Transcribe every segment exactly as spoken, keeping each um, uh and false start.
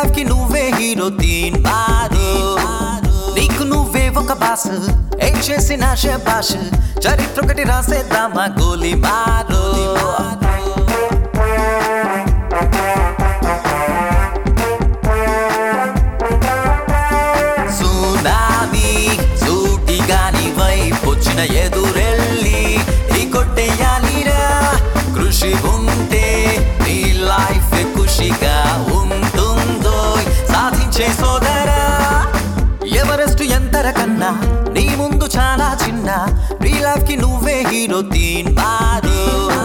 life ki nuve hero teen baru నీకు నువ్వే ఒక బాస్ ఏం చేసినా శబాష్ చరిత్ర ఒకటి రాసేద్దామా గోలి మారు సునామీ సూటిగా నీ వైపు వచ్చిన ఎదురెళ్ళి ఈ కొట్టేయాలిరా కృషి ఉంటే నీ లైఫ్ ఖుషిగా ఉంటుందో సాధించే సోదరా ఎవరెస్ట్ ఎంతర కన్నా నీ ముందు చాలా చిన్న రియల్ లైఫ్ కి నువ్వే హీరో తీన్ బారు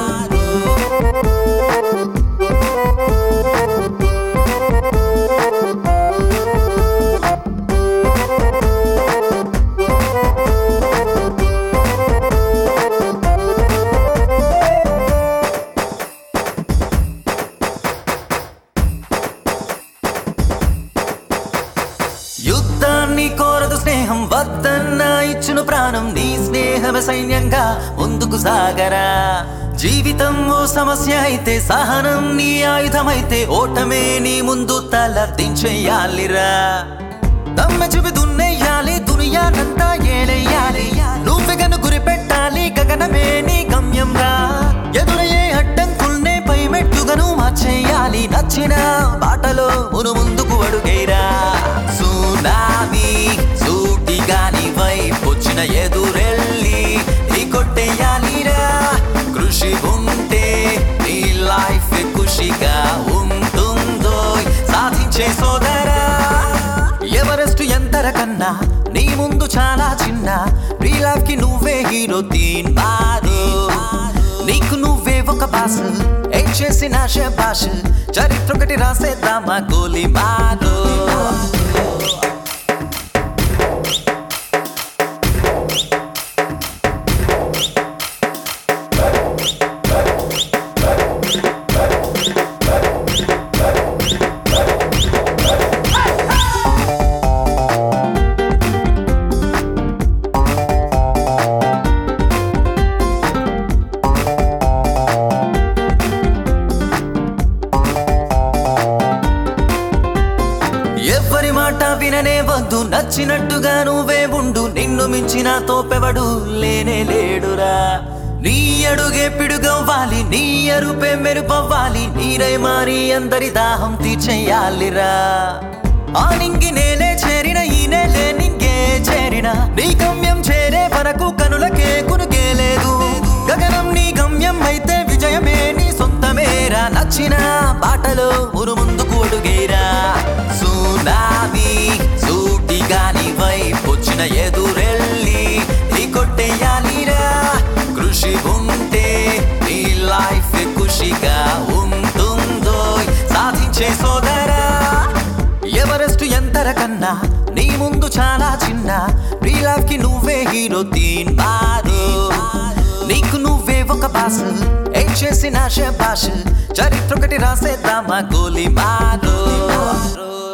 యుద్ధాన్ని కోరదు స్నేహం వద్దన్న ఇచ్చును ప్రాణం నీ స్నేహమే సైన్యంగా ముందుకు సాగరా జీవితం ఓ సమస్య అయితే సహనం నీ ఆయుధమైతే ఓటమే నీ ముందు తల దించేయాలిరా దమ్మె చూపి దున్నేయాలి దునియానంతా ఏలెయ్యాలి నువ్వే గను గురి పెట్టాలి గగనమే నీ గమ్యం రా ఎదురయ్యే అడ్డంకుల్నే పై మెట్టుగను మార్చేయాలి నచ్చిన బాటలో మును ముందుకు అడుగేరా సునామీ సూటిగా నీ వైపు వచ్చిన ఎదురెళ్ళి నీ కొట్టేయాలిరా కృషి ఉంటే నీ లైఫ్ ఖుషిగా ఉంటుందో సాధించే సోదరా ఎవరెస్ట్ ఎంతర కన్నా నీ ముందు చాలా చిన్న రియల్ లైఫ్ కి నువ్వే హీరో తీన్ బారు నీకు నువ్వే ఒక బాస్ ఏం చేసినా శబాష్ చరిత్ర ఒకటి రాసేద్దామా గోలి మారు ఎవరి మాట విననే వద్దు నచ్చినట్టుగా నువ్వే ఉండు నిన్ను మించిన తోపెవడు లేనే లేడురా నీ అడుగే పిడుగవ్వాలి నీ అరుపే మెరుపవ్వాలి నీరై మారి అందరి దాహం తీర్చేయాలిరా ఆ నింగి నేలే చేరిన ఈ నేలే నింగే చేరిన నీ గమ్యం చేరే వరకు కనులకే కునుకే లేదు గగనం నీ గమ్యం అయితే విజయమే నీ సొంతమేరా నచ్చిన బాటలో మురు ముందుకు అడుగేరా సునామీ సూటిగా నీ వైపు వచ్చిన ఎదురెళ్ళి నీ కొట్టేయాలిరా కృషి ఉంటే నీ లైఫ్ ఖుషిగా ఉంటుందో సాధించే సోదరా ఎవరెస్ట్ ఎంతర కన్నా నీ ముందు చాలా చిన్న రియల్ లైఫ్ కి నువ్వే హీరో తీన్ బారు నీకు నువ్వే ఒక బాస్ ఏం చేసినా శబాష్ చరిత్ర ఒకటి రాసేద్దామా గోలి మారు